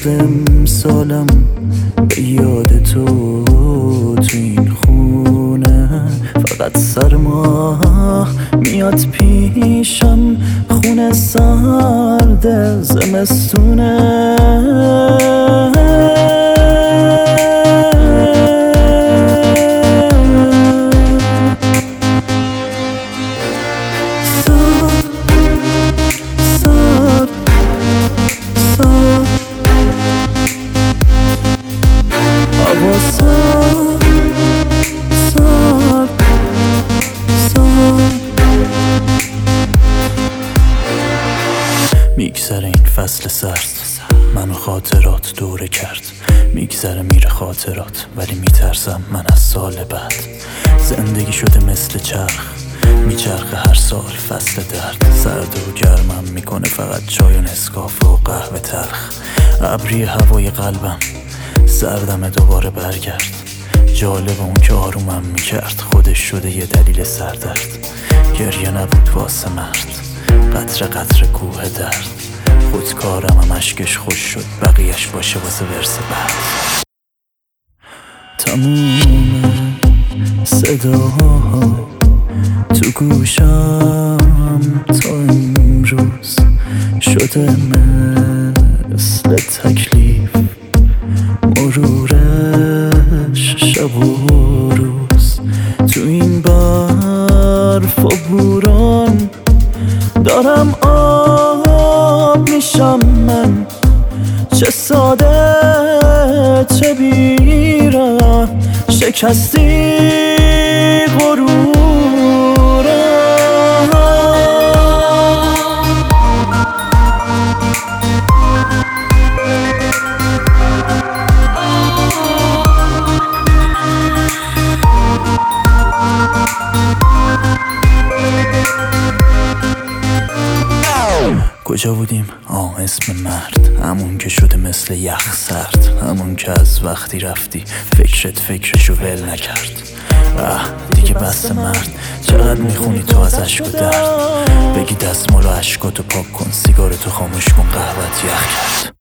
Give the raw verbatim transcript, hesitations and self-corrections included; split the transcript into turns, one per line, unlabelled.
مثل امسالم به یاد تو تو این خونه، فقط سرما میاد پیشم، خونه سرد زمستونه. میگذره این فصل سرد، منو خاطرات دوره کرد. میگذره میره خاطرات، ولی میترسم من از سال بعد. زندگی شده مثل چرخ، میچرخه هر سال فصل درد. سرد و گرمم میکنه فقط چای و نسکافه و قهوه تلخ. ابری هوای قلبم سردم دوباره برگرد. جالب اون که آرومم میکرد خودش شده یه دلیل سردرد. گریه نبود واسه مرد، قطره قطره کوه درد. خودکارم هم اشکش خوش شد، بقیهش باشه واسه ورس بعد. تموم صداها تو گوشم تا امروز شده مثل تکلیف، مرورش شب و روز. تو این برف و بوران دارم آب میشم من، چه ساده چه بی‌رحم، شکستی غرورم. کجا بودیم؟ آه اسم مرد، همون که شده مثل یخ سرد. همون که از وقتی رفتی فکرت فکرشو ول نکرد. اه دیگه بس مرد، چقدر میخونی تو از عشق و درد. بگی دستمال و عشقاتو پاک کن، سیگارتو خاموش کن، قهوت یخ کرد.